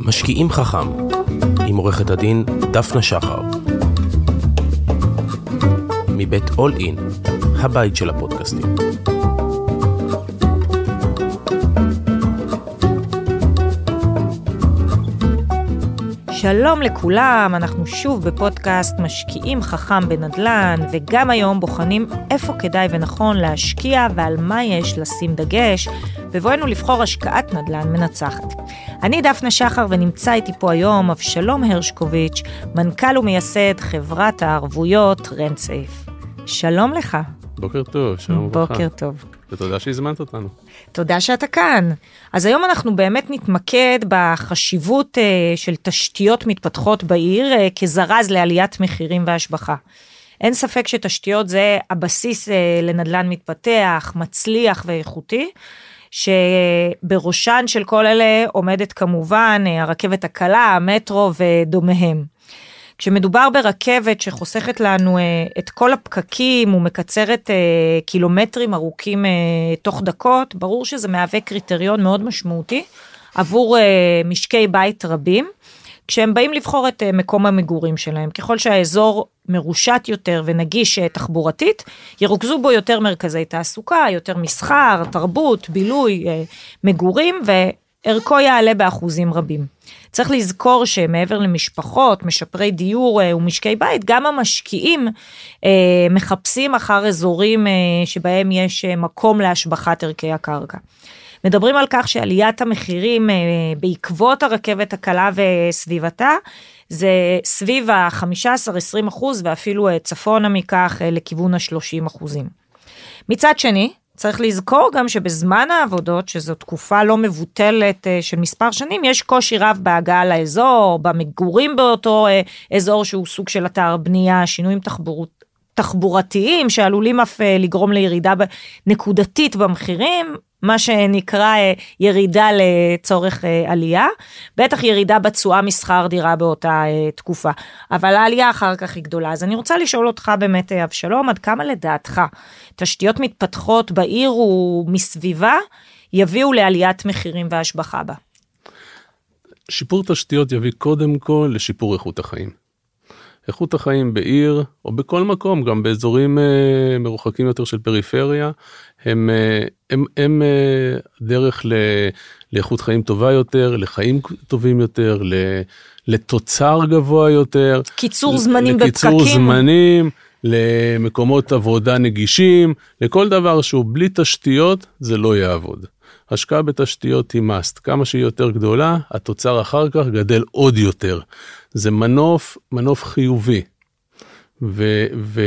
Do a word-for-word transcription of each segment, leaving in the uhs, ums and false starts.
משקיעים חכם, עם עורכת הדין דפנה שחר. מבית אול אין, הבית של הפודקאסטים. שלום לכולם, אנחנו שוב בפודקאסט משקיעים חכם בנדל"ן, וגם היום בוחנים איפה כדאי ונכון להשקיע ועל מה יש לשים דגש, בבואנו לבחור השקעת נדל"ן מנצחת. אני דפנה שחר ונמצא איתי פה היום אבשלום הרשקוביץ', מנכ"ל ומייסד חברת הערבויות רנטסייף. שלום לך. בוקר טוב, שלום וברכה. בוקר טוב. ותודה שהזמנת אותנו. תודה שאתה כאן. אז היום אנחנו באמת נתמקד בחשיבות uh, של תשתיות מתפתחות בעיר uh, כזרז לעליית מחירים והשבחה. אין ספק שתשתיות זה הבסיס uh, לנדל"ן מתפתח, מצליח ואיכותי, שבראשן של כל אלה עומדת כמובן uh, הרכבת הקלה, המטרו ודומיהם. כשמדובר ברכבת שחוסכת לנו uh, את כל הפקקים ומקצרת uh, קילומטרים ארוכים uh, תוך דקות, ברור שזה מהווה קריטריון מאוד משמעותי עבור uh, משקי בית רבים, כשהם באים לבחור את uh, מקום המגורים שלהם. ככל שהאזור מרושת יותר ונגיש uh, תחבורתית, ירוכזו בו יותר מרכזי תעסוקה, יותר מסחר, תרבות, בילוי, uh, מגורים, וערכו יעלה באחוזים רבים. צריך לזכור שמעבר למשפחות, משפרי דיור אה, ומשקי בית, גם המשקיעים אה, מחפשים אחר אזורים אה, שבהם יש אה, מקום להשבחת ערכי הקרקע. מדברים על כך שעליית המחירים אה, בעקבות הרכבת הקלה וסביבתה, זה סביב ה-חמישה עשר עד עשרים אחוז ואפילו אה, צפונה מכך אה, לכיוון ה-שלושים אחוזים. מצד שני, צריך לזכור גם שבזמן העבודות, שזו תקופה לא מבוטלת של מספר שנים, יש קושי רב בהגעה לאזור, במגורים באותו אזור שהוא סוג של אתר בנייה, שינויים תחבורות, תחבורתיים שעלולים אף לגרום לירידה נקודתית במחירים, מה שנקרא ירידה לצורך עלייה, בטח ירידה בתשואה מסחר דירה באותה תקופה, אבל העלייה אחר כך היא גדולה. אז אני רוצה לשאול אותך באמת, אבשלום, עד כמה לדעתך תשתיות מתפתחות בעיר ומסביבה יביאו לעליית מחירים והשבחה בה? שיפור תשתיות יביא קודם כל לשיפור איכות החיים. איכות החיים בעיר, או בכל מקום, גם באזורים אה, מרוחקים יותר של פריפריה, הם, אה, הם, הם אה, דרך ל, לאיכות חיים טובה יותר, לחיים טובים יותר, ל, לתוצר גבוה יותר. קיצור זמנים לקיצור בפקקים. זמנים, למקומות עבודה נגישים, לכל דבר שהוא בלי תשתיות, זה לא יעבוד. השקעה בתשתיות היא must. כמה שהיא יותר גדולה, התוצר אחר כך גדל עוד יותר. זה מנוף, מנוף חיובי. ו,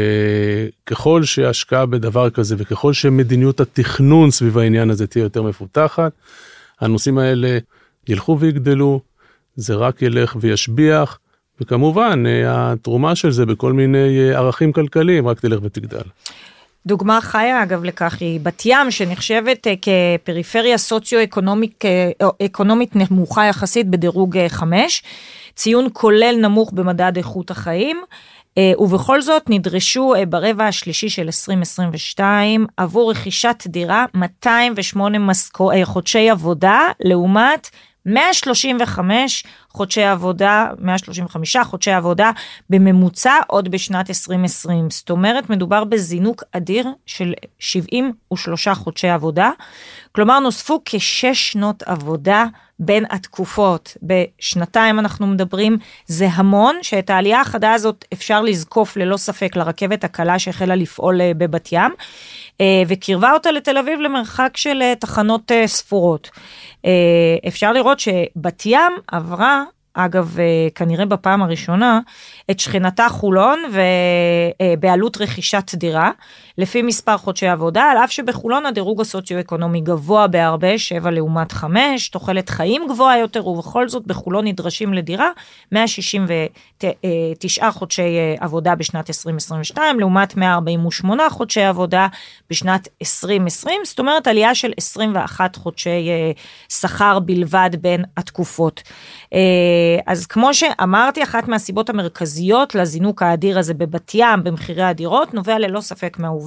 וככל שהשקעה בדבר כזה, וככל שמדיניות התכנון סביב העניין הזה תהיה יותר מפותחת, הנושאים האלה ילכו ויגדלו, זה רק ילך וישביח, וכמובן, התרומה של זה בכל מיני ערכים כלכליים, רק תלך ותגדל. דוגמה חיה, אגב, לכך היא בת ים, שנחשבת כפריפריה סוציו-אקונומית נמוכה יחסית בדירוג חמש, ציון כולל נמוך במדד איכות החיים, ובכל זאת נדרשו ברבע השלישי של עשרים עשרים ושתיים עבור רכישת דירה מאתיים ושמונה מסקו, חודשי עבודה, לעומת מאה שלושים וחמש חודשי עבודה, מאה שלושים וחמישה חודשי עבודה בממוצע עוד בשנת עשרים עשרים. זאת אומרת, מדובר בזינוק אדיר של שבעים ושלושה חודשי עבודה. כלומר, נוספו כשש שנות עבודה בין התקופות. בשנתיים אנחנו מדברים, זה המון, שאת העלייה החדה הזאת אפשר לזקוף ללא ספק לרכבת הקלה שהחלה לפעול בבת ים, וקרבה אותה לתל אביב למרחק של תחנות ספורות. אפשר לראות שבת ים עברה, אגב, כנראה בפעם הראשונה, את שכנתה חולון ובעלות רכישת דירה, לפי מספר חודשי עבודה, על אף שבחולון הדירוג הסוציו-אקונומי גבוה בהרבה, שבע לעומת חמש, תוחלת חיים גבוהה יותר, ובכל זאת בחולון נדרשים לדירה, מאה שישים ותשעה חודשי עבודה בשנת עשרים עשרים ושתיים, לעומת מאה ארבעים ושמונה חודשי עבודה בשנת עשרים עשרים, זאת אומרת עלייה של עשרים ואחד חודשי שכר בלבד בין התקופות. אז כמו שאמרתי, אחת מהסיבות המרכזיות לזינוק האדיר הזה בבת ים, במחירי הדירות, נובע ללא ספק מהעובדה,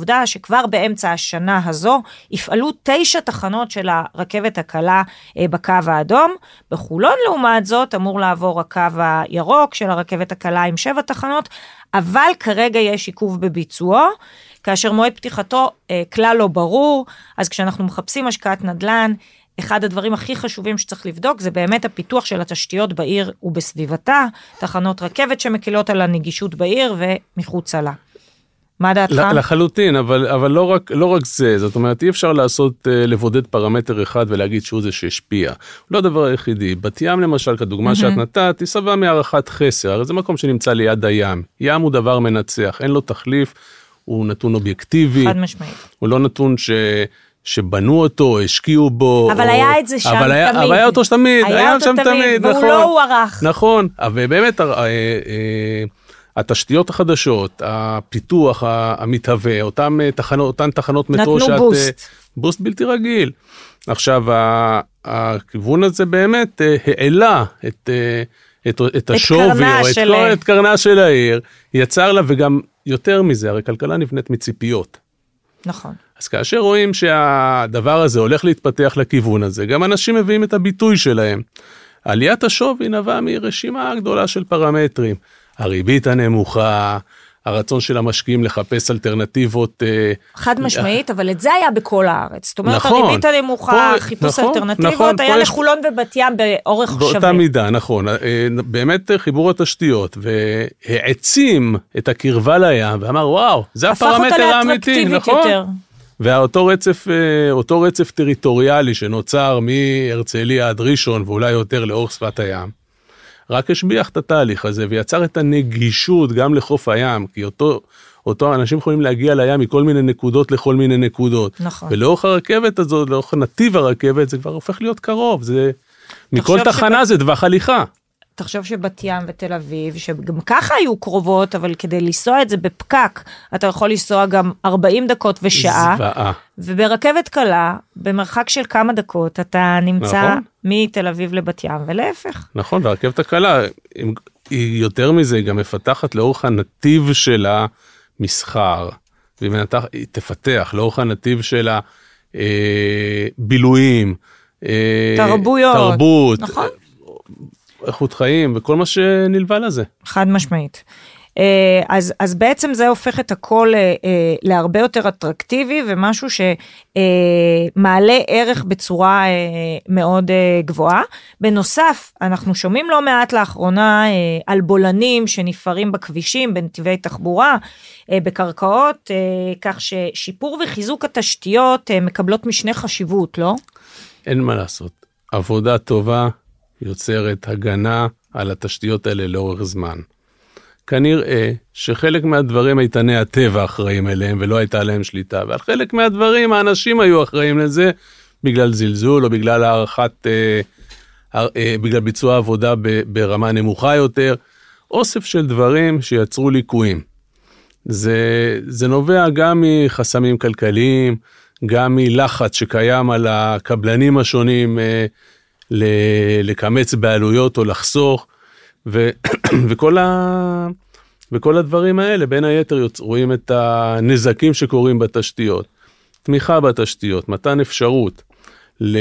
העובדה שכבר באמצע השנה הזו, יפעלו תשע תחנות של הרכבת הקלה בקו האדום, בחולון לעומת זאת אמור לעבור הקו הירוק של הרכבת הקלה עם שבע תחנות, אבל כרגע יש עיכוב בביצועו, כאשר מועד פתיחתו אה, כלל לא ברור, אז כשאנחנו מחפשים השקעת נדל"ן, אחד הדברים הכי חשובים שצריך לבדוק, זה באמת הפיתוח של התשתיות בעיר ובסביבתה, תחנות רכבת שמקילות על הנגישות בעיר ומחוצה לה. מה דעתך? לחלוטין, אבל, אבל לא רק, לא רק זה, זאת אומרת, אי אפשר לעשות, לבודד פרמטר אחד ולהגיד שהוא זה שהשפיע. לא הדבר היחידי. בת ים למשל, כדוגמה שאת נתת, היא סבבה מערכת חסר, הרי זה מקום שנמצא ליד הים. ים הוא דבר מנצח, אין לו תחליף, הוא נתון אובייקטיבי. חד משמעית. הוא לא נתון ש... שבנו אותו, השקיעו בו. אבל או... היה את זה שם אבל תמיד. היה, אבל היה אותו תמיד, היה, היה שם תמיד, תמיד והוא נכון. לא הוארך. נכון, ובאמת, אה, אה, התשתיות החדשות, הפיתוח המתהווה, אותן תחנות, אותן תחנות מטרו נתנו שאת, בוסט. בוסט בלתי רגיל. עכשיו, הכיוון הזה באמת העלה את, את, את השווי, או את, של... את קרנה של העיר, יצר לה, וגם יותר מזה, הרי כלכלה נבנית מציפיות. נכון. אז כאשר רואים שהדבר הזה הולך להתפתח לכיוון הזה, גם אנשים מביאים את הביטוי שלהם. עליית השווי נבעה מרשימה גדולה של פרמטרים. הריבית הנמוכה, הרצון של המשקיעים לחפש אלטרנטיבות. חד משמעית, אבל את זה היה בכל הארץ. זאת אומרת, נכון, הריבית הנמוכה, פה, חיפוש נכון, אלטרנטיבות, נכון, היה לחולון יש... ובת ים באורך באותה שווה. באותה מידה, נכון. באמת חיבור התשתיות, והעצים את הקרבה לים, ואמר, וואו, זה הפרמטר האמיתי, נכון? יותר. ואותו רצף, אותו רצף טריטוריאלי שנוצר מהרצליה עד ראשון, ואולי יותר לאורך שפת הים, רק השביח את התהליך הזה, ויצר את הנגישות גם לחוף הים, כי אותו, אותו אנשים יכולים להגיע לים מכל מיני נקודות לכל מיני נקודות. נכון. ולאורך הרכבת הזאת, לאורך נתיב הרכבת, זה כבר הופך להיות קרוב, זה, מכל תחנה זה דווח הליכה. תחשוב שבת ים ותל אביב, שגם ככה היו קרובות, אבל כדי לנסוע את זה בפקק, אתה יכול לנסוע גם ארבעים דקות ושעה, זוועה. וברכבת קלה, במרחק של כמה דקות, אתה נמצא נכון. מתל אביב לבת ים, ולהפך. נכון, והרכבת הקלה, היא יותר מזה, היא גם מפתחת לאורך הנתיב של המסחר, והיא מנתח, היא תפתח לאורך הנתיב של הבילויים, תרבויות, תרבות, נכון? איכות חיים וכל מה שנלווה לזה. חד משמעית. אז, אז בעצם זה הופך את הכל להרבה יותר אטרקטיבי, ומשהו שמעלה ערך בצורה מאוד גבוהה. בנוסף, אנחנו שומעים לא מעט לאחרונה על בולנים שנפערים בכבישים, בנתיבי תחבורה, בקרקעות, כך ששיפור וחיזוק התשתיות מקבלות משנה חשיבות, לא? אין מה לעשות. עבודה טובה, יוצרת הגנה על התשתיות האלה לאורך זמן. כנראה שחלק מהדברים איתני הטבע אחראים אליהם ולא הייתה להם שליטה, ועל חלק מהדברים האנשים היו אחראים לזה בגלל זלזול או בגלל הערכת, אה, אה, בגלל ביצוע עבודה ב, ברמה נמוכה יותר, אוסף של דברים שיצרו ליקויים. זה, זה נובע גם מחסמים כלכליים, גם מלחץ שקיים על הקבלנים השונים, אה, לקמץ בעלויות או לחסוך, ו, וכל, ה, וכל הדברים האלה, בין היתר רואים את הנזקים שקורים בתשתיות, תמיכה בתשתיות, מתן אפשרות ל,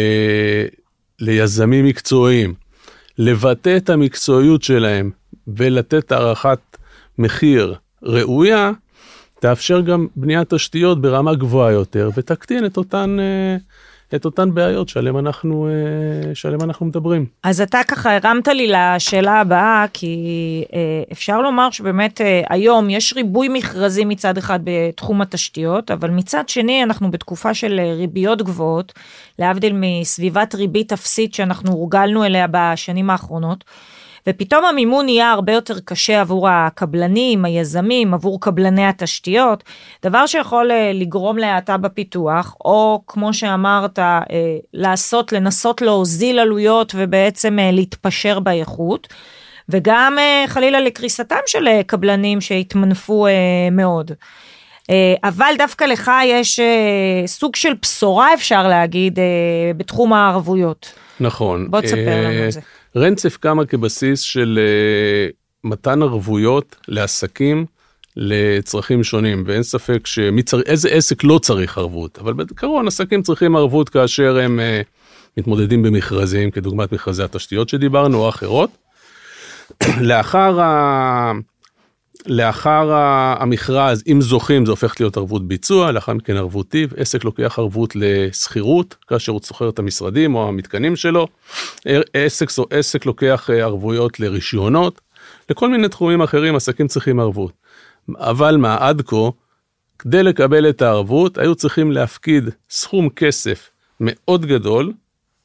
ליזמים מקצועיים, לבטא את המקצועיות שלהם, ולתת הערכת מחיר ראויה, תאפשר גם בניית תשתיות ברמה גבוהה יותר, ותקטין את אותן... את אותן בעיות שעליהם אנחנו, שעליהם אנחנו מדברים. אז אתה ככה הרמת לי לשאלה הבאה, כי אפשר לומר שבאמת היום יש ריבוי מכרזים מצד אחד בתחום התשתיות, אבל מצד שני אנחנו בתקופה של ריביות גבוהות, להבדיל מסביבת ריבית אפסית שאנחנו הורגלנו אליה בשנים האחרונות, ופתאום המימון יהיה הרבה יותר קשה עבור הקבלנים, היזמים, עבור קבלני התשתיות, דבר שיכול לגרום להאטה בפיתוח, או כמו שאמרת, לעשות, לנסות להוזיל עלויות, ובעצם להתפשר באיכות, וגם חלילה לקריסתם של קבלנים שהתמנפו מאוד. אבל דווקא לך יש סוג של בשורה, אפשר להגיד, בתחום הערבויות. נכון. בוא תספר לנו את זה. רנצף קמה כבסיס של uh, מתן ערבויות לעסקים לצרכים שונים, ואין ספק שאיזה עסק לא צריך ערבות, אבל בעיקרון עסקים צריכים ערבות כאשר הם מתמודדים במכרזים, כדוגמת מכרזי התשתיות שדיברנו, או אחרות. לאחר, ה... לאחר המכרז, אם זוכים, זה הופך להיות ערבות ביצוע, לאחר מכן ערבות טיב, עסק לוקח ערבות לסחירות, כאשר הוא שוכר את המשרדים או המתקנים שלו, עסק, עסק לוקח ערבויות לרישיונות, לכל מיני תחומים אחרים, עסקים צריכים ערבות. אבל מה, עד כה, כדי לקבל את הערבות, היו צריכים להפקיד סכום כסף מאוד גדול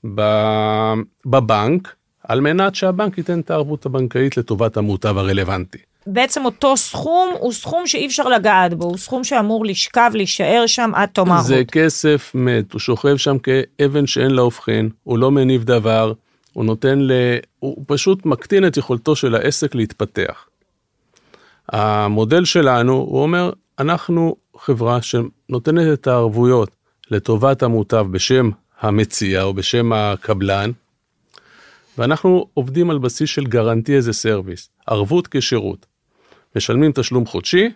בבנק, על מנת שהבנק ייתן את הערבות הבנקאית לטובת המוטב הרלוונטי. בעצם אותו סכום הוא סכום שאי אפשר לגעת בו, הוא סכום שאמור לשכב, להישאר שם עד תום הערבות. זה כסף מת, הוא שוכב שם כאבן שאין לה הופכין, הוא לא מניב דבר, הוא נותן ל... הוא פשוט מקטין את יכולתו של העסק להתפתח. המודל שלנו, הוא אומר, אנחנו חברה שנותנת את הערבויות לטובת המוטב בשם המציע או בשם הקבלן, ואנחנו עובדים על בסיס של גרנטי איזה סרוויס, ערבות כשירות. משלמים תשלום חודשי,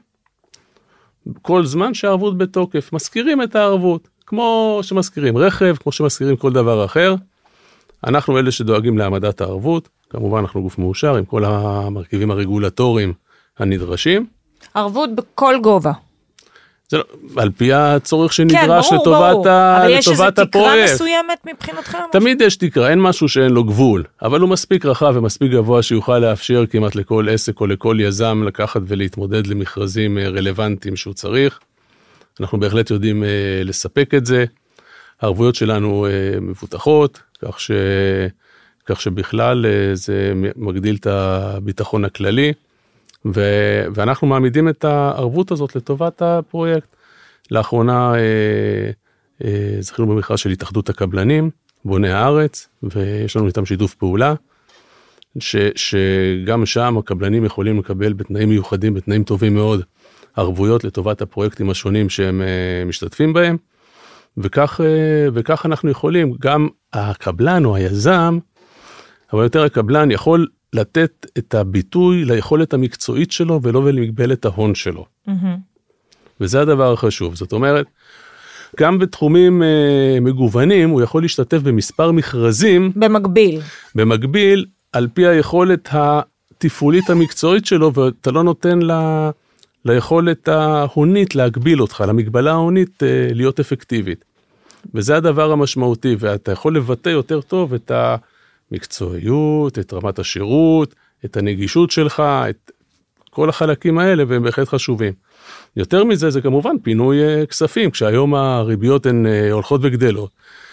כל זמן שהערבות בתוקף, מזכירים את הערבות, כמו שמזכירים רכב, כמו שמזכירים כל דבר אחר. אנחנו אלה שדואגים להעמדת הערבות, כמובן אנחנו גוף מאושר עם כל המרכיבים הרגולטוריים הנדרשים. ערבות בכל גובה. זה לא, על פי הצורך שנדרש כן, ברור, לטובת, ברור. ה, אבל יש לטובת איזו תקרה הפרויקט. מסוימת מבחינתכם? תמיד יש תקרה, אין משהו שאין לו גבול, אבל הוא מספיק רחב ומספיק גבוה שיוכל לאפשר כמעט לכל עסק או לכל יזם לקחת ולהתמודד למכרזים רלוונטיים שהוא צריך. אנחנו בהחלט יודעים לספק את זה. הערבויות שלנו מבוטחות, כך, ש... כך שבכלל זה מגדיל את הביטחון הכללי. ו... ואנחנו מעמידים את הערבות הזאת לטובת הפרויקט. לאחרונה אה, אה, זכינו במכרז של התאחדות הקבלנים, בוני הארץ, ויש לנו איתם שיתוף פעולה, ש... שגם שם הקבלנים יכולים לקבל בתנאים מיוחדים, בתנאים טובים מאוד, ערבויות לטובת הפרויקטים השונים שהם אה, משתתפים בהם, וכך, אה, וכך אנחנו יכולים, גם הקבלן או היזם, אבל יותר הקבלן יכול לתת את הביטוי ליכולת המקצועית שלו, ולא למגבלת ההון שלו. Mm-hmm. וזה הדבר החשוב. זאת אומרת, גם בתחומים אה, מגוונים, הוא יכול להשתתף במספר מכרזים. במקביל. במקביל, על פי היכולת התפעולית המקצועית שלו, ואתה לא נותן לה, ליכולת ההונית להגביל אותך, למגבלה ההונית אה, להיות אפקטיבית. וזה הדבר המשמעותי, ואתה יכול לבטא יותר טוב את ה... מקצועיות, את רמת השירות, את הנגישות שלך, את כל החלקים האלה, והם בהחלט חשובים. יותר מזה, זה כמובן פינוי כספים, כשהיום הריביות הן הולכות וגדלות.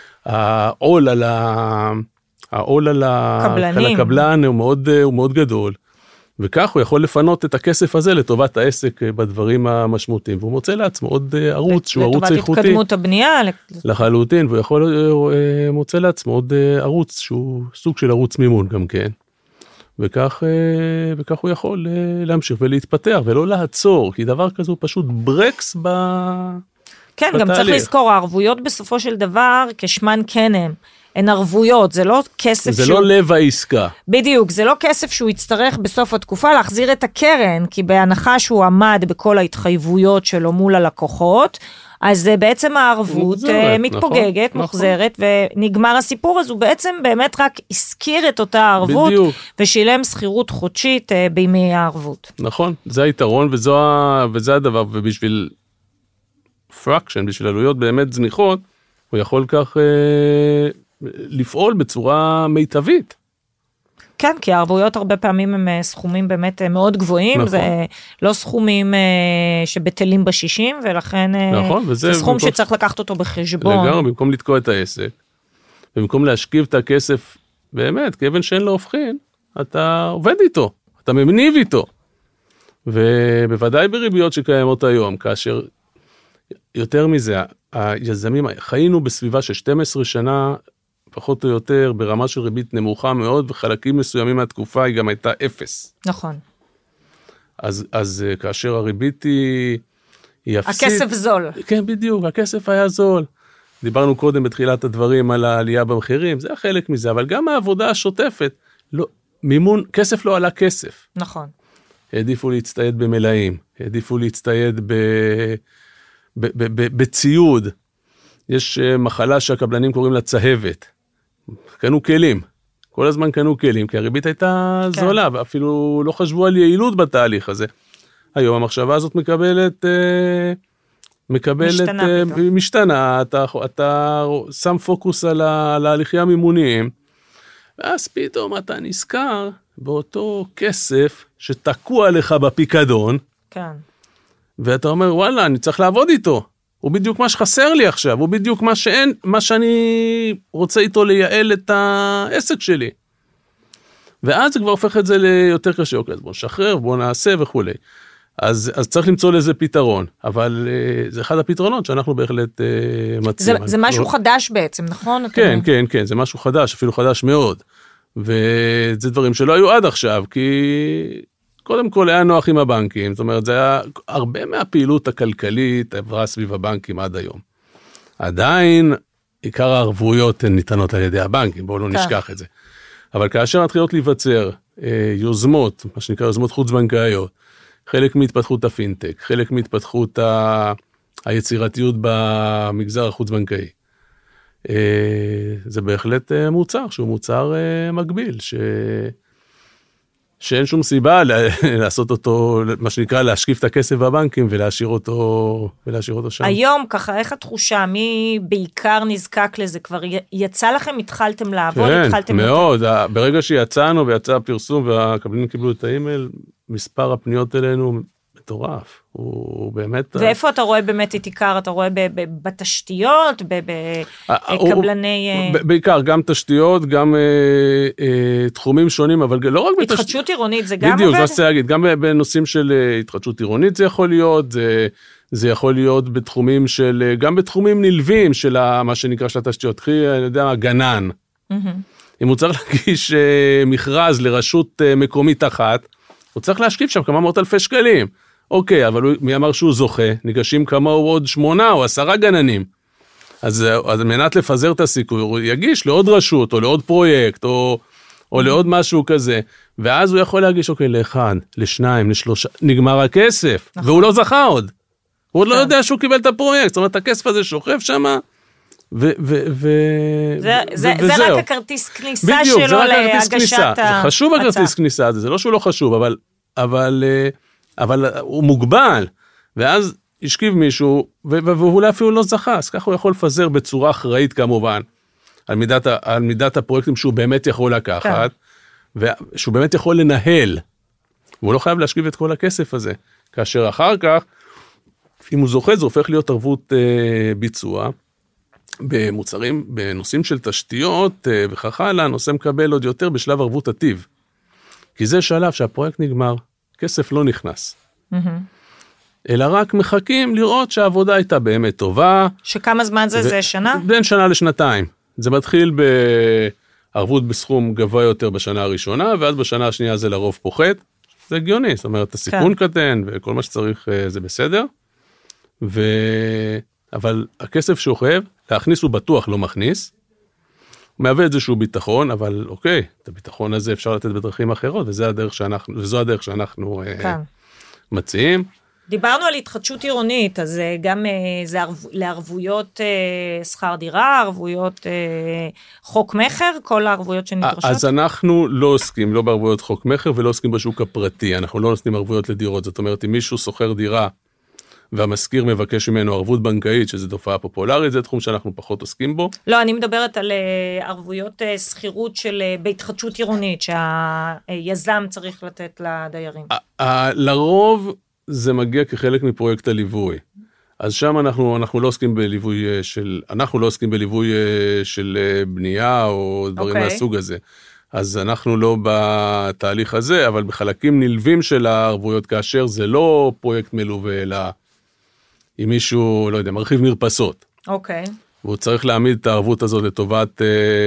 העול על, ה... העול על, ה... על הקבלן הוא מאוד, הוא מאוד גדול, וכך הוא יכול לפנות את הכסף הזה לטובת העסק בדברים המשמעותיים, והוא מוצא לעצמו עוד ערוץ שהוא ערוץ איכותי. לטובת התקדמות הבנייה. לחלוטין, והוא יכול, מוצא לעצמו עוד ערוץ שהוא סוג של ערוץ מימון גם כן, וכך, וכך הוא יכול להמשיך ולהתפתח ולא לעצור, כי דבר כזה הוא פשוט ברקס ב... כן, בתהליך. גם צריך לזכור, הערבויות בסופו של דבר כשמן כן הם. הן ערבויות, זה לא כסף זה שהוא... לא לב העסקה. בדיוק, זה לא כסף שהוא יצטרך בסוף התקופה להחזיר את הקרן, כי בהנחה שהוא עמד בכל ההתחייבויות שלו מול הלקוחות, אז בעצם הערבות מוחזרת, מתפוגגת, נכון, מוחזרת, נכון. ונגמר הסיפור, אז הוא בעצם באמת רק הזכיר את אותה הערבות, בדיוק. ושילם שכירות חודשית בימי הערבות. נכון, זה היתרון, וזו, וזה הדבר, ובשביל פרקשן, בשביל עלויות באמת זניחות, הוא יכול כך... אה, לפעול בצורה מיטבית. כן, כי הערבויות הרבה פעמים הם סכומים באמת מאוד גבוהים, נכון. זה לא סכומים שבטלים בשישים, ולכן נכון, זה סכום במקום... שצריך לקחת אותו בחשבון. לגמרי, במקום לתקוע את העסק, במקום להשכיב את הכסף, באמת, כאבן שאין לו הופכין, אתה עובד איתו, אתה ממניב איתו. ובוודאי בריביות שקיימות היום, כאשר יותר מזה, היזמים, חיינו בסביבה של שתים עשרה שנה, פחות או יותר, ברמה של ריבית נמוכה מאוד, וחלקים מסוימים מהתקופה היא גם הייתה אפס. נכון. אז, אז כאשר הריבית היא, היא אפסית... הכסף זול. כן, בדיוק, הכסף היה זול. דיברנו קודם בתחילת הדברים על העלייה במחירים, זה חלק מזה, אבל גם העבודה השוטפת, לא, מימון, כסף לא עלה כסף. נכון. העדיפו להצטייד במלאים, העדיפו להצטייד ב, ב, ב, ב, בציוד. יש מחלה שהקבלנים קוראים לה צהבת. קנו כלים, כל הזמן קנו כלים, כי הריבית הייתה כן. זולה, ואפילו לא חשבו על יעילות בתהליך הזה. היום המחשבה הזאת מקבלת, מקבלת, משתנה, משתנה אתה, אתה שם פוקוס על ההליכים המימוניים, ואז פתאום אתה נזכר באותו כסף שתקוע לך בפיקדון, כן. ואתה אומר, וואלה, אני צריך לעבוד איתו. הוא בדיוק מה שחסר לי עכשיו, הוא בדיוק מה שאין, מה שאני רוצה איתו לייעל את העסק שלי. ואז זה כבר הופך את זה ליותר קשה, אוקיי, אז בוא נשחרר, בוא נעשה וכו'. אז, אז צריך למצוא לזה פתרון, אבל uh, זה אחד הפתרונות שאנחנו בהחלט uh, מציעים. זה, זה משהו לא... חדש בעצם, נכון? כן, כן, כן, זה משהו חדש, אפילו חדש מאוד. וזה דברים שלא היו עד עכשיו, כי קודם כל היה נוח עם הבנקים, זאת אומרת, זה היה הרבה מהפעילות הכלכלית עברה סביב הבנקים עד היום. עדיין, עיקר הערבויות הן ניתנות על ידי הבנקים, בואו לא נשכח את זה. אבל כאשר מתחילות להיווצר אה, יוזמות, מה שנקרא יוזמות חוץ-בנקאיות, חלק מהתפתחות הפינטק, חלק מהתפתחות ה... היצירתיות במגזר החוץ-בנקאי, אה, זה בהחלט אה, מוצר, שהוא מוצר אה, מקביל, ש... שאין שום סיבה לעשות אותו, מה שנקרא, להשקיף את הכסף בבנקים ולהשאיר אותו, ולהשאיר אותו שם. היום, ככה, איך התחושה? מי בעיקר נזקק לזה? כבר יצא לכם, התחלתם לעבוד, כן, התחלתם... כן, מאוד. יותר... ברגע שיצאנו ויצא הפרסום והקבלנים קיבלו את האימייל, מספר הפניות אלינו מטורף. הוא באמת... ואיפה אתה רואה באמת את עיקר? אתה רואה בתשתיות, בקבלני... בעיקר, גם תשתיות, גם תחומים שונים, אבל לא רק בתשתיות. התחדשות עירונית זה גם עובד? בדיוק, זה רוצה להגיד, גם בנושאים של התחדשות עירונית זה יכול להיות, זה יכול להיות בתחומים של, גם בתחומים נלווים של מה שנקרא של התשתיות, קחי, אני יודע, גנן. אם הוא צריך להגיש מכרז לרשות מקומית אחת, הוא צריך להשקיף שם כמה מאות אלפי שקלים. אוקיי, אבל הוא, מי אמר שהוא זוכה? ניגשים כמוהו עוד שמונה או עשרה גננים. אז, אז מנת לפזר את הסיכוי, הוא יגיש לעוד רשות, או לעוד פרויקט, או, או לעוד משהו כזה. ואז הוא יכול להגיש, אוקיי, לאחד, לשניים, לשלושה, נגמר הכסף, נכון. והוא לא זכה עוד. הוא עוד לא יודע שהוא קיבל את הפרויקט, זאת אומרת, הכסף הזה שוכב שם, ו, ו, ו, זה, ו, זה, וזהו. זה רק הכרטיס כניסה בדיוק, שלו להגשת ה... זה חשוב הכרטיס כניסה, זה לא שהוא לא חשוב, אבל, אבל, אבל הוא מוגבל, ואז השכיב מישהו, והוא אפילו לא זכה, אז ככה הוא יכול לפזר בצורה אחראית כמובן, על מידת, על מידת הפרויקטים שהוא באמת יכול לקחת, ושהוא באמת יכול לנהל, והוא לא חייב להשכיב את כל הכסף הזה, כאשר אחר כך, אם הוא זוכה, זה הופך להיות ערבות אה, ביצוע, במוצרים, בנושאים של תשתיות אה, וכך הלאה, נושא מקבל עוד יותר בשלב ערבות הטיב, כי זה שלב שהפרויקט נגמר, כסף לא נכנס. Mm-hmm. אלא רק מחכים לראות שהעבודה הייתה באמת טובה. שכמה זמן זה? ו... זה שנה? בין שנה לשנתיים. זה מתחיל בערבות בסכום גבוה יותר בשנה הראשונה, ואז בשנה השנייה זה לרוב פוחת. זה הגיוני, זאת אומרת, הסיכון כן. קטן, וכל מה שצריך זה בסדר. ו... אבל הכסף שוכב, להכניס הוא בטוח לא מכניס, הוא מהווה איזשהו ביטחון, אבל אוקיי, את הביטחון הזה אפשר לתת בדרכים אחרות, וזה הדרך שאנחנו, וזו הדרך שאנחנו כן. מציעים. דיברנו על התחדשות עירונית, אז גם זה לערבויות שכר דירה, ערבויות חוק מחר, כל הערבויות שנדרשות? אז אנחנו לא עוסקים, לא בערבויות חוק מחר, ולא עוסקים בשוק הפרטי, אנחנו לא עושים ערבויות לדירות, זאת אומרת, אם מישהו סוחר דירה, והמזכיר מבקש ממנו ערבות בנקאית, שזו תופעה פופולרית, זה תחום שאנחנו פחות עוסקים בו. לא, אני מדברת על ערבויות סחירות של בהתחדשות עירונית, שהיזם צריך לתת לדיירים. לרוב זה מגיע כחלק מפרויקט הליווי. אז שם אנחנו, אנחנו לא עוסקים בליווי של, אנחנו לא עוסקים בליווי של בנייה, או דברים okay. מהסוג הזה. אז אנחנו לא בתהליך הזה, אבל בחלקים נלווים של הערבויות, כאשר זה לא פרויקט מלווה, אלא אם מישהו, לא יודע, מרחיב מרפסות. אוקיי. Okay. והוא צריך להעמיד את הערבות הזאת לטובת,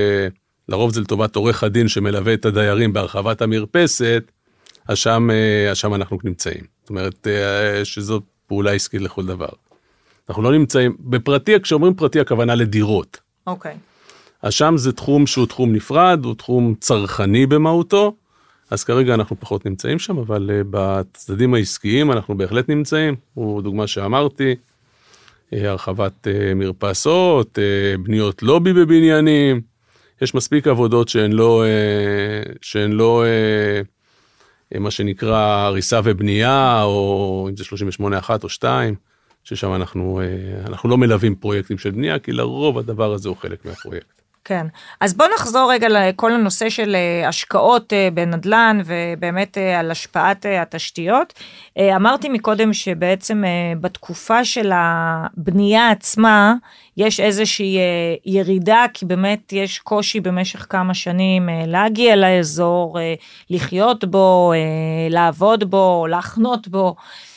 לרוב זה לטובת עורך הדין שמלווה את הדיירים בהרחבת המרפסת, אז שם, אז שם אנחנו נמצאים. זאת אומרת, שזו פעולה עסקית לכל דבר. אנחנו לא נמצאים, בפרטי, כשאומרים פרטי, הכוונה לדירות. אוקיי. Okay. אז שם זה תחום שהוא תחום נפרד, הוא תחום צרכני במהותו, אז כרגע אנחנו פחות נמצאים שם, אבל בצדדים העסקיים אנחנו בהחלט נמצאים. הוא דוגמה שאמרתי, הרחבת מרפסות, בניות לובי בבניינים, יש מספיק עבודות שהן לא, שהן לא, מה שנקרא הריסה ובנייה, או אם זה שלושים ושמונה אחת או שתיים, ששם אנחנו, אנחנו לא מלווים פרויקטים של בנייה, כי לרוב הדבר הזה הוא חלק מהפרויקט. כן, אז בוא נחזור רגע לכל הנושא של השקעות בנדלן, ובאמת על השפעת התשתיות. אמרתי מקודם שבעצם בתקופה של הבנייה עצמה, יש איזושהי ירידה, כי באמת יש קושי במשך כמה שנים להגיע לאזור, לחיות בו, לעבוד בו, להחנות בו.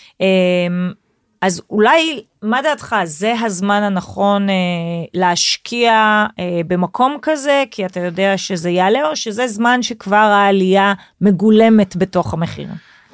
אז אולי, מה דעתך, זה הזמן הנכון אה, להשקיע אה, במקום כזה, כי אתה יודע שזה יעלה, או שזה זמן שכבר העלייה מגולמת בתוך המחיר?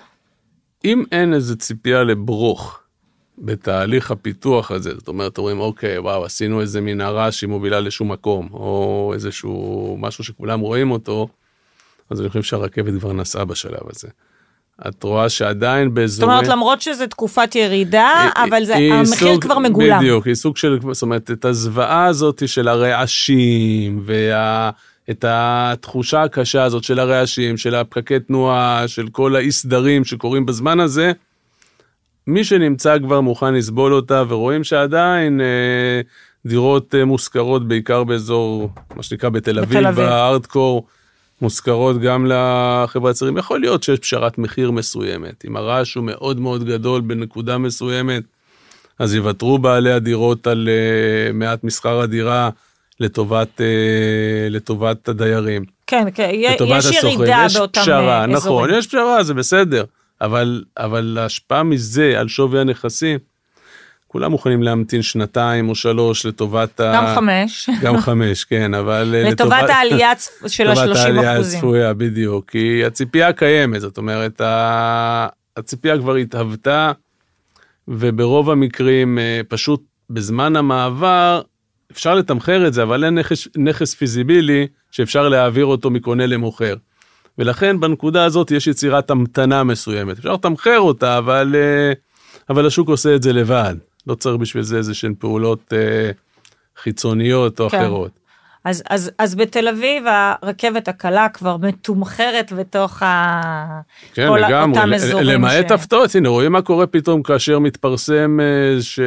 אם אין איזו ציפייה לברוך בתהליך הפיתוח הזה, זאת אומרת, אומרים, אוקיי, וואו, עשינו איזה מנהרה שהיא מובילה לשום מקום, או איזשהו משהו שכולם רואים אותו, אז אני חושב שהרכבת כבר נסעה בשלב הזה. את רואה שעדיין באזורי... זאת אומרת, למרות שזה תקופת ירידה, אבל זה, המחיר כבר מגולם. בדיוק, היא סוג של, זאת אומרת, את הזוועה הזאת של הרעשים, ואת התחושה הקשה הזאת של הרעשים, של הפקקי תנועה, של כל האי סדרים שקורים בזמן הזה, מי שנמצא כבר מוכן לסבול אותה, ורואים שעדיין אה, דירות אה, מושכרות, בעיקר באזור, מה שנקרא בתל אביב, בארדקור, מוזכרות גם לחברה הצעירים. יכול להיות שיש פשרת מחיר מסוימת. אם הרעש הוא מאוד מאוד גדול בנקודה מסוימת, אז יוותרו בעלי הדירות על uh, מעט מסחר הדירה לטובת, uh, לטובת הדיירים. כן, כן. יש ירידה יש באותם פשרה, אזורים. נכון, יש פשרה, זה בסדר. אבל, אבל ההשפעה מזה על שווי הנכסים, כולם מוכנים להמתין שנתיים או שלוש לטובת גם ה... חמש. גם חמש, כן, אבל... לטובת, לטובת העלייה של ה-שלושים אחוזים. לטובת העלייה הצפויה, בדיוק. כי הציפייה קיימת, זאת אומרת, הציפייה כבר התהוותה, וברוב המקרים, פשוט בזמן המעבר, אפשר לתמחר את זה, אבל אין נכס, נכס פיזיבילי, שאפשר להעביר אותו מקונה למוכר. ולכן, בנקודה הזאת, יש יצירת המתנה מסוימת. אפשר לתמחר אותה, אבל, אבל השוק עושה את זה לבד. לא צריך בשביל זה איזה שהן פעולות אה, חיצוניות או כן. אחרות. אז, אז, אז בתל אביב הרכבת הקלה כבר מתומחרת בתוך ה... כן, כל לגמרי, אותם אזורים. למעט ש... הפתעות, הנה, רואים מה קורה פתאום כאשר מתפרסם ש...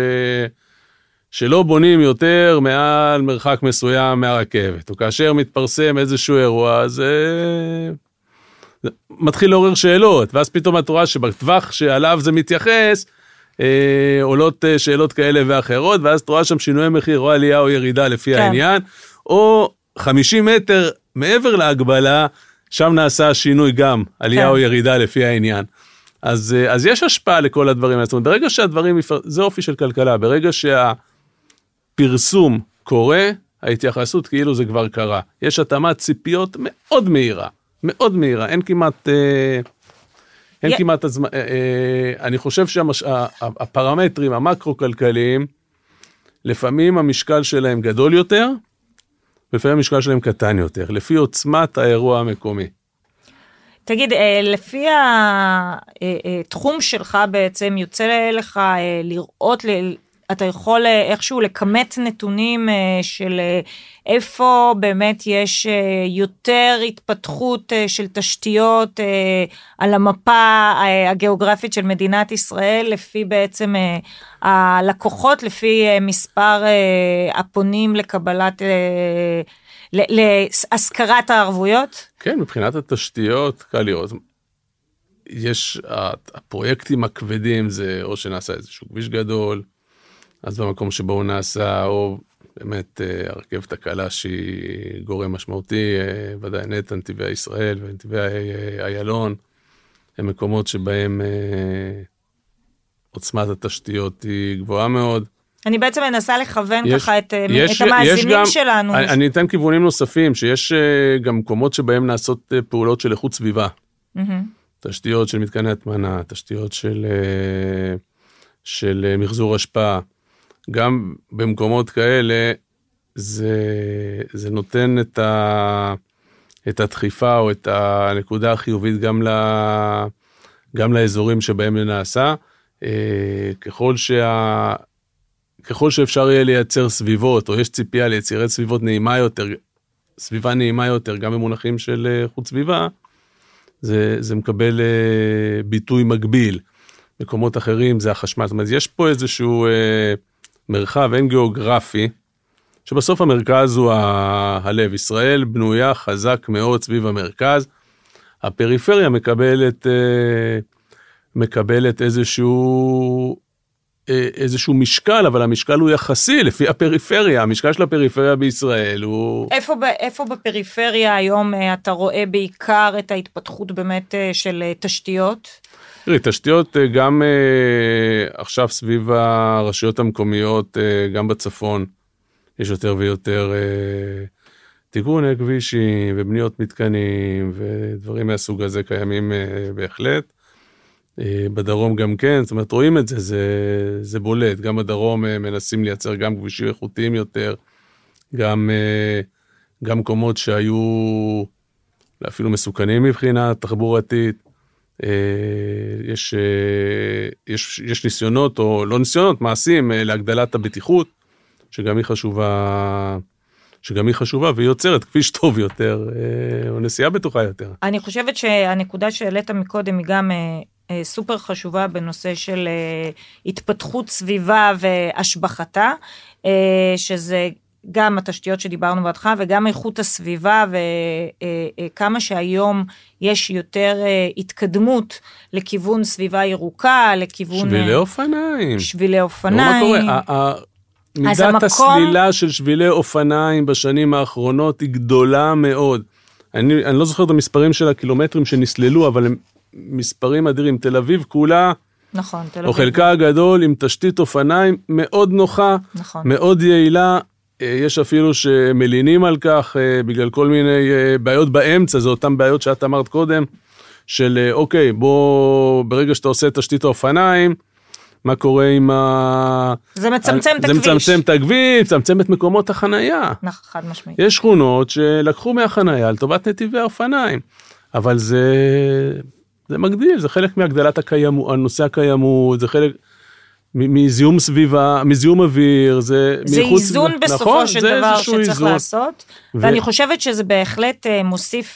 שלא בונים יותר מעל מרחק מסוים מהרכבת, או כאשר מתפרסם איזשהו אירוע, זה... זה מתחיל לעורר שאלות, ואז פתאום את רואה שבטווח שעליו זה מתייחס, עולות שאלות כאלה ואחרות, ואז תרואה שם שינוי מחיר, או עלייה או ירידה לפי כן. העניין, או חמישים מטר מעבר להגבלה, שם נעשה שינוי גם, עלייה כן. או ירידה לפי העניין. אז, אז יש השפעה לכל הדברים. זאת אומרת, ברגע שהדברים, זה אופי של כלכלה, ברגע שהפרסום קורה, ההתייחסות כאילו זה כבר קרה. יש התאמת ציפיות מאוד מהירה, מאוד מהירה, אין כמעט... אין כמעט הזמן, אני חושב שהפרמטרים המקרו-כלכליים, לפעמים המשקל שלהם גדול יותר, ולפעמים המשקל שלהם קטן יותר, לפי עוצמת האירוע המקומי. תגיד, לפי התחום שלך בעצם, יוצא לך לראות, אתה יכול איכשהו לכמת נתונים של איפה באמת יש יותר התפתחות של תשתיות על המפה הגיאוגרפית של מדינת ישראל, לפי בעצם הלקוחות, לפי מספר הפונים לקבלת, להשכרת הערבויות? כן, מבחינת התשתיות, קל לראות. יש, הפרויקטים הכבדים זה או שנעשה איזשהו כביש גדול, אז במקום שבו הוא נעשה, או באמת הרכבת הקלה שהיא גורם משמעותי, ודאי נת"ע, נתיבי ישראל ונתיבי איילון, הם מקומות שבהם עוצמת התשתיות היא גבוהה מאוד. אני בעצם מנסה לכוון יש, ככה את, יש, את המאזינים גם, שלנו. אני, אני אתן כיוונים נוספים, שיש גם מקומות שבהם נעשות פעולות של איכות סביבה. Mm-hmm. תשתיות של מתקני הטמנה, תשתיות של, של מחזור השפעה. גם במקומות כאלה, זה, זה נותן את, ה, את הדחיפה או את הנקודה החיובית גם, ל, גם לאזורים שבהם זה נעשה. ככל, שה, ככל שאפשר יהיה לייצר סביבות, או יש ציפייה ליצירת סביבות נעימה יותר, סביבה נעימה יותר, גם במונחים של חוץ סביבה, זה, זה מקבל ביטוי מקביל. מקומות אחרים זה החשמל. זאת אומרת, יש פה איזשהו מרחב אין גיאוגרפי, שבסוף המרכז הוא ה- הלב. ישראל בנויה חזק מאוד סביב המרכז. הפריפריה מקבלת, מקבלת איזשהו, איזשהו משקל, אבל המשקל הוא יחסי לפי הפריפריה. המשקל של הפריפריה בישראל הוא... איפה, איפה בפריפריה היום אתה רואה בעיקר את ההתפתחות באמת של תשתיות? תראי, תשתיות גם עכשיו סביב הרשויות המקומיות, גם בצפון, יש יותר ויותר תיקוני כבישים ובניות מתקנים ודברים מהסוג הזה קיימים בהחלט. בדרום גם כן, זאת אומרת, רואים את זה, זה, זה בולט. גם בדרום מנסים לייצר גם כבישים איכותיים יותר, גם, גם מקומות שהיו אפילו מסוכנים מבחינה תחבורתית. יש, יש, יש ניסיונות, או לא ניסיונות, מעשים להגדלת הבטיחות, שגם היא חשובה, שגם היא חשובה, והיא יוצרת כביש טוב יותר, או נסיעה בטוחה יותר. אני חושבת שהנקודה שהעלית מקודם היא גם סופר חשובה בנושא של התפתחות סביבה והשבחתה, שזה גם התשתיות שדיברנו בהתחלה, וגם איכות הסביבה, וכמה שהיום יש יותר התקדמות לכיוון סביבה ירוקה, לכיוון... שבילי אופניים. שבילי אופניים. לא מה קורה, מידת המקום... הסלילה של שבילי אופניים בשנים האחרונות היא גדולה מאוד. אני, אני לא זוכר את המספרים של הקילומטרים שנסללו, אבל הם מספרים אדירים. תל אביב כולה, נכון, תל אביב. או חלקה הגדול עם תשתית אופניים מאוד נוחה, נכון. מאוד יעילה, יש אפילו שמלינים על כך, בגלל כל מיני בעיות באמצע, זה אותן בעיות שאת אמרת קודם, של אוקיי, בוא, ברגע שאתה עושה תשתית האופניים, מה קורה עם ה... זה מצמצם את הכביש. זה מצמצם את הכביש, מצמצם את מקומות החנייה. נכון, חד משמעית. יש שכונות שלקחו מהחנייה לטובת נתיבי האופניים, אבל זה, זה מגדיל, זה חלק מהגדלת הקיימות, הנושא הקיימות, זה חלק... מזיהום סביבה, מזיהום אוויר, זה... זה מחוץ, איזון בסופו נכון, של דבר שצריך איזון. לעשות, ו... ואני חושבת שזה בהחלט מוסיף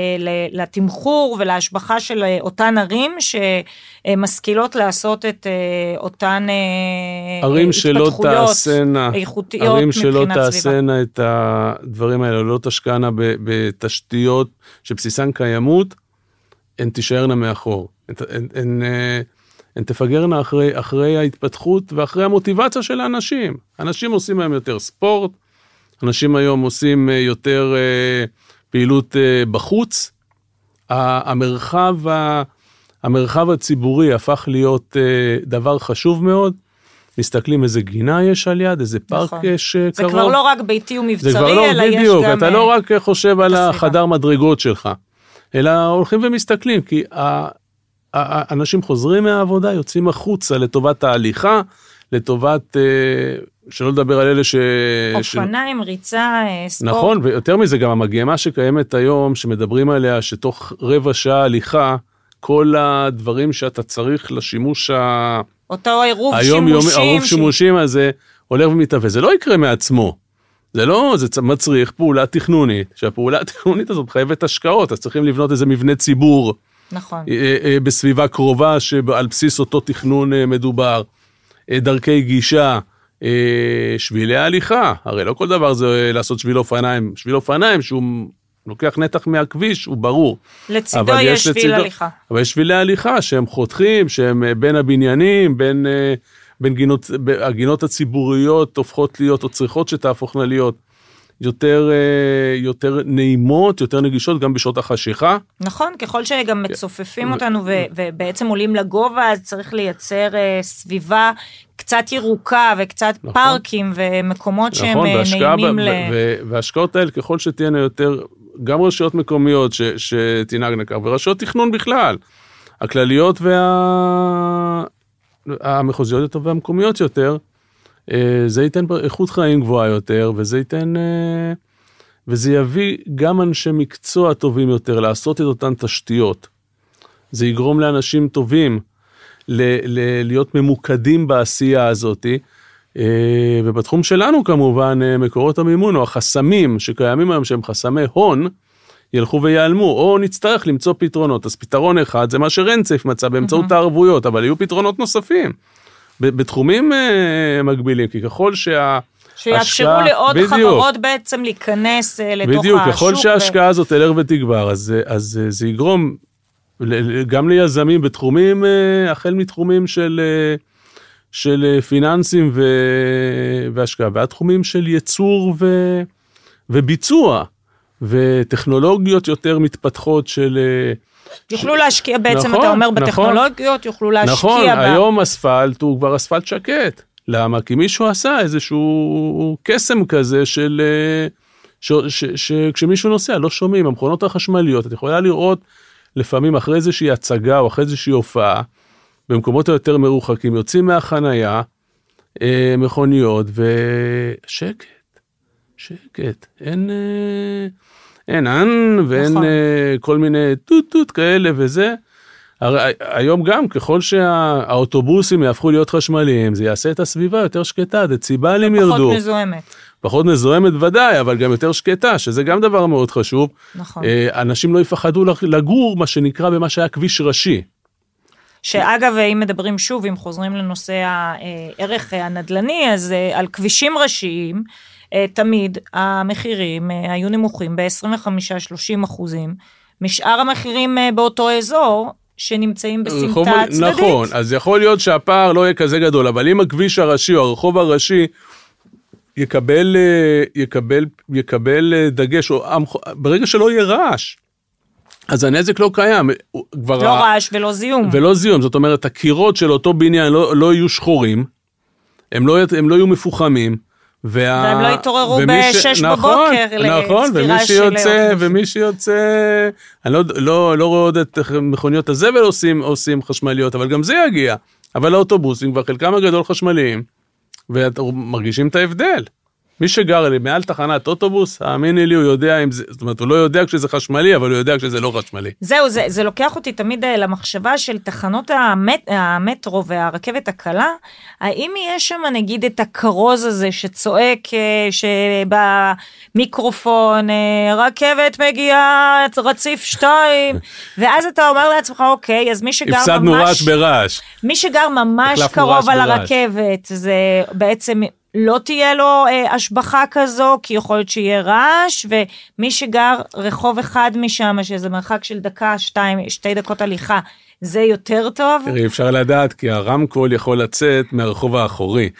לתמחור ולהשבחה של אותן ערים, שמשכילות לעשות את אותן ערים שלא תעשנה, איכותיות ערים מבחינת סביבה. שלא תעשנה את הדברים האלה, לא תשקענה בתשתיות שבסיסן קיימות, הן תישארנה מאחור. הן... הן הן תפגרנה אחרי, אחרי ההתפתחות ואחרי המוטיבציה של האנשים. אנשים עושים היום יותר ספורט, אנשים היום עושים יותר אה, פעילות אה, בחוץ, המרחב, המרחב הציבורי הפך להיות אה, דבר חשוב מאוד, מסתכלים איזה גינה יש על יד, איזה פארק נכון. יש קרוב. זה כבר לא רק ביתי ומבצרי, זה כבר לא, אלא בדיוק, יש גם... אתה לא רק חושב על החדר מדרגות שלך, אלא הולכים ומסתכלים, כי ה... האנשים חוזרים מהעבודה, יוצאים החוצה לטובת ההליכה, לטובת, שלא לדבר על אלה ש... אופניים, ריצה, ספורט. נכון, ויותר מזה גם המגמה שקיימת היום, שמדברים עליה, שתוך רבע שעה הליכה, כל הדברים שאתה צריך לשימוש ה... אותו עירוב שימושים. העירוב שימושים הזה הולך ומתהווה. זה לא יקרה מעצמו. זה לא, זה מצריך פעולה תכנונית, שהפעולה התכנונית הזאת חייבת השקעות, אז צריכים לבנות איזה מבנה ציבור, נכון. בסביבה קרובה שעל בסיס אותו תכנון מדובר, דרכי גישה, שבילי ההליכה, הרי לא כל דבר זה לעשות שביל אופניים, שביל אופניים שהוא לוקח נתח מהכביש, הוא ברור. לצידו יש שביל הליכה. אבל יש שבילי הליכה שהם חותכים, שהם בין הבניינים, בין, בין גינות, הגינות הציבוריות הופכות להיות, או צריכות שתהפוכנה להיות, יותר, יותר נעימות, יותר נגישות, גם בשעות החשיכה. נכון, ככל שגם מצופפים אותנו ו- ובעצם עולים לגובה, אז צריך לייצר סביבה קצת ירוקה וקצת נכון. פארקים ומקומות נכון, שהם נעימים ב- ל... ו- והשקעות האלה, ככל שתהיינה יותר, גם רשויות מקומיות ש- שתנהגנה כך, ורשויות תכנון בכלל, הכלליות וה... המחוזיות יותר והמקומיות יותר, זה ייתן איכות חיים גבוהה יותר, וזה ייתן, וזה יביא גם אנשי מקצוע טובים יותר לעשות את אותן תשתיות. זה יגרום לאנשים טובים ל- ל- להיות ממוקדים בעשייה הזאת, ובתחום שלנו כמובן מקורות המימון או החסמים שקיימים היום שהם חסמי הון, ילכו ויעלמו, או נצטרך למצוא פתרונות. אז פתרון אחד זה מה שרנצף מצא באמצעות הערבויות, אבל יהיו פתרונות נוספים בתחומים מקבילים, כי ככל שה... שיאפשרו לעוד חברות בעצם להיכנס לתוך השוק. בדיוק, ככל שההשקעה הזאת תלך ותגבר, אז, אז זה יגרום גם ליזמים בתחומים, החל מתחומים של, של פיננסים ו, והשקעה, ועד תחומים של ייצור ו, וביצוע, וטכנולוגיות יותר מתפתחות של... יוכלו להשקיע בעצם, אתה אומר, בטכנולוגיות, יוכלו להשקיע. נכון, היום אספלט הוא כבר אספלט שקט. למה? כי מישהו עשה איזשהו קסם כזה של, שכשמישהו נוסע לא שומעים, המכונות החשמליות, את יכולה לראות לפעמים אחרי איזושהי הצגה או אחרי איזושהי הופעה, במקומות היותר מרוחקים, יוצאים מהחנייה, מכוניות, ושקט, שקט, אין, אין אין, ואין נכון. כל מיני טוט-טוט כאלה וזה, היום גם, ככל שהאוטובוסים יהפכו להיות חשמליים, זה יעשה את הסביבה יותר שקטה, דציבלים ירדו. פחות מזוהמת. פחות מזוהמת ודאי, אבל גם יותר שקטה, שזה גם דבר מאוד חשוב. נכון. אנשים לא יפחדו לגור, מה שנקרא במה שהיה כביש ראשי. שאגב, אם מדברים שוב, אם חוזרים לנושא הערך הנדל"ני, אז על כבישים ראשיים, תמיד המחירים היו נמוכים ב-עשרים וחמישה עד שלושים אחוזים, משאר המחירים באותו אזור, שנמצאים בסמטה הצדדית. נכון, אז יכול להיות שהפער לא יהיה כזה גדול, אבל אם הכביש הראשי או הרחוב הראשי יקבל, יקבל, יקבל דגש, או ברגע שלא יהיה רעש, אז הנזק לא קיים. לא רעש ולא זיהום. ולא זיהום, זאת אומרת, הקירות של אותו בניין לא, לא יהיו שחורים, הם לא, הם לא יהיו מפוחמים, וה... והם לא יתעוררו בשש נכון, בבוקר נכון, ומי שיוצא, ומי שיוצא, אני לא, לא, לא רואה עוד את מכוניות הזבל עושים, עושים חשמליות, אבל גם זה יגיע. אבל האוטובוסים כבר חלקם הגדול חשמליים, ומרגישים את ההבדל. מי שגר לי מעל תחנת אוטובוס, האמיני לי, הוא יודע אם זה, זאת אומרת, הוא לא יודע כשזה חשמלי, אבל הוא יודע כשזה לא חשמלי. זהו, זה, זה לוקח אותי תמיד למחשבה של תחנות המט, המטרו והרכבת הקלה, האם יש שם נגיד את הכרוז הזה שצועק, שבמיקרופון, רכבת מגיעה, רציף שתיים, ואז אתה אומר לעצמך, אוקיי, אז מי שגר ממש... הפסדנו רעש ברעש. מי שגר ממש קרוב על הרכבת, זה בעצם... לא תהיה לו אה, השבחה כזו, כי יכול להיות שיהיה רעש, ומי שגר רחוב אחד משם, שזה מרחק של דקה, שתיים, שתי דקות הליכה, זה יותר טוב? תראי, אפשר לדעת, כי הרמקול יכול לצאת מהרחוב האחורי,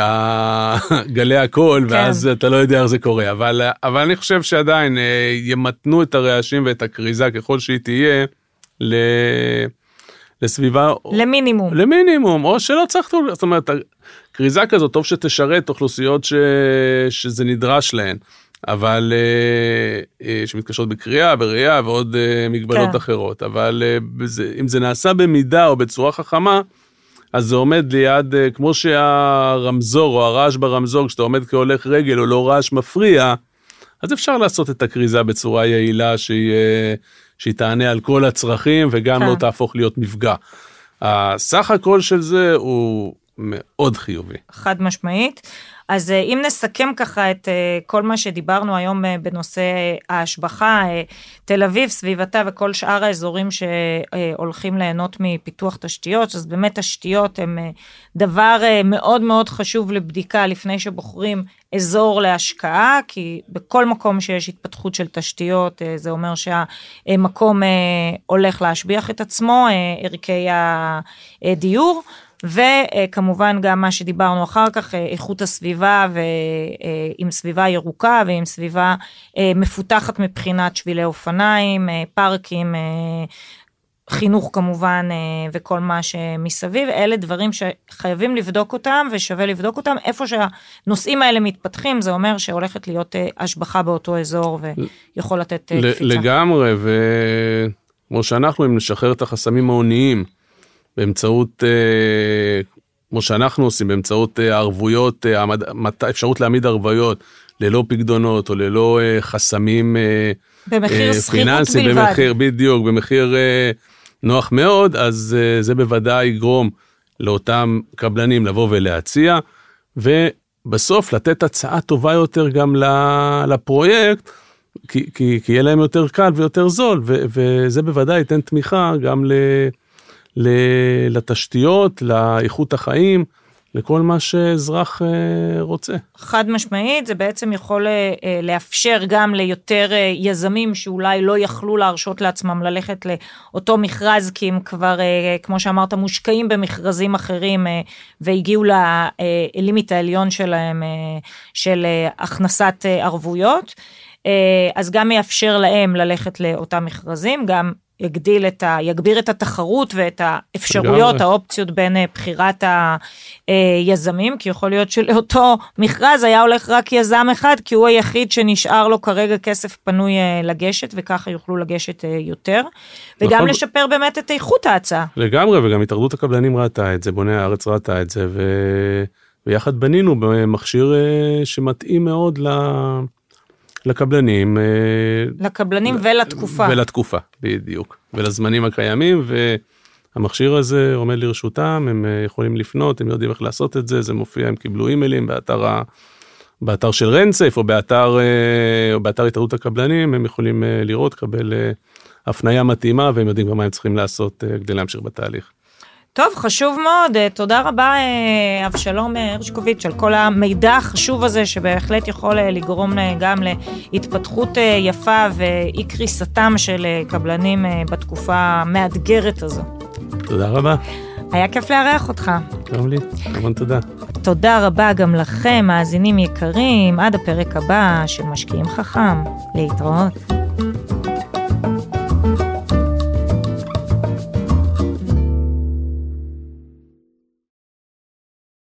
גלי הקול, כן. ואז אתה לא יודע איך זה קורה, אבל, אבל אני חושב שעדיין אה, ימתנו את הרעשים ואת הקריזה, ככל שהיא תהיה, ל... לסביבה... למינימום. למינימום, או שלא צריך... זאת אומרת, קריזה כזאת, טוב שתשרת אוכלוסיות ש... שזה נדרש להן, אבל שמתקשרות בקריאה, בראייה ועוד מגבלות כן. אחרות, אבל אם זה נעשה במידה או בצורה חכמה, אז זה עומד ליד, כמו שהרמזור או הרעש ברמזור, כשאתה עומד כהולך רגל או לא רעש מפריע, אז אפשר לעשות את הקריזה בצורה יעילה שהיא... שהיא תענה על כל הצרכים, וגם לא תהפוך להיות מפגע. הסך הכל של זה הוא מאוד חיובי. חד משמעית. אז אם נסכם ככה את כל מה שדיברנו היום בנושא ההשבחה, תל אביב, סביבתה וכל שאר האזורים שהולכים ליהנות מפיתוח תשתיות, אז באמת תשתיות הם דבר מאוד מאוד חשוב לבדיקה לפני שבוחרים אזור להשקעה, כי בכל מקום שיש התפתחות של תשתיות, זה אומר שהמקום הולך להשביח את עצמו, ערכי הדיור, וכמובן גם מה שדיברנו אחר כך, איכות הסביבה, ועם סביבה ירוקה, ועם סביבה מפותחת מבחינת שבילי אופניים, פארקים, חינוך כמובן, וכל מה שמסביב, אלה דברים שחייבים לבדוק אותם, ושווה לבדוק אותם, איפה שהנושאים האלה מתפתחים, זה אומר שהולכת להיות השבחה באותו אזור, ויכול לתת קפיצה. לגמרי, וכמו שאנחנו, אם נשחרר את החסמים העוניים, באמצעות, כמו שאנחנו עושים, באמצעות ערבויות, אפשרות להעמיד ערבויות, ללא פקדונות או ללא חסמים במחיר שכירות בלבד. במחיר, בדיוק, במחיר נוח מאוד, אז זה בוודאי יגרום לאותם קבלנים לבוא ולהציע, ובסוף לתת הצעה טובה יותר גם לפרויקט, כי, כי, כי יהיה להם יותר קל ויותר זול, ו, וזה בוודאי ייתן תמיכה גם ל, ל, לתשתיות, לאיכות החיים, לכל מה שאזרח רוצה. חד משמעית, זה בעצם יכול לאפשר גם ליותר יזמים שאולי לא יכלו להרשות לעצמם ללכת לאותו מכרז, כי הם כבר, כמו שאמרת, מושקעים במכרזים אחרים, והגיעו ללימיט העליון שלהם, של הכנסת ערבויות, אז גם יאפשר להם ללכת לאותם מכרזים, גם יגדיל את ה, יגביר את התחרות ואת האפשרויות, האופציות בין בחירת היזמים, כי יכול להיות שלאותו מכרז היה הולך רק יזם אחד, כי הוא היחיד שנשאר לו כרגע כסף פנוי לגשת, וככה יוכלו לגשת יותר, וגם לשפר באמת את איכות ההצעה. לגמרי, וגם התאחדות הקבלנים ראתה את זה, בוני הארץ ראתה את זה, ו... ויחד בנינו במכשיר שמתאים מאוד ל... לקבלנים. לקבלנים ולתקופה. ולתקופה, בדיוק. ולזמנים הקיימים, והמכשיר הזה עומד לרשותם, הם יכולים לפנות, הם יודעים איך לעשות את זה, זה מופיע, הם קיבלו אימיילים באתר, באתר של רנצף, או באתר, או באתר התאחדות הקבלנים, הם יכולים לראות, קבל הפניה מתאימה, והם יודעים מה הם צריכים לעשות כדי להמשיך בתהליך. טוב, חשוב מאוד, תודה רבה אבשלום הרשקוביץ' על כל המידע החשוב הזה, שבהחלט יכול לגרום גם להתפתחות יפה ואי קריסתם של קבלנים בתקופה המאתגרת הזו. תודה רבה. היה כיף לארח אותך. גם לי, המון תודה. תודה רבה גם לכם, מאזינים יקרים, עד הפרק הבא של משקיעים חכם. להתראות.